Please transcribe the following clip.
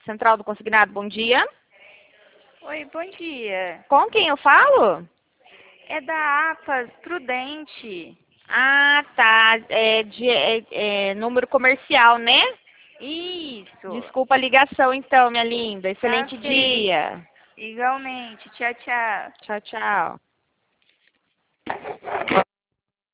Central do Consignado, bom dia. Oi, bom dia. Com quem eu falo? É da APAS Prudente. Ah, tá. Número comercial, né? Isso. Desculpa a ligação, então, minha linda. Tá Excelente ok. dia. Igualmente. Tchau, tchau. Tchau, tchau.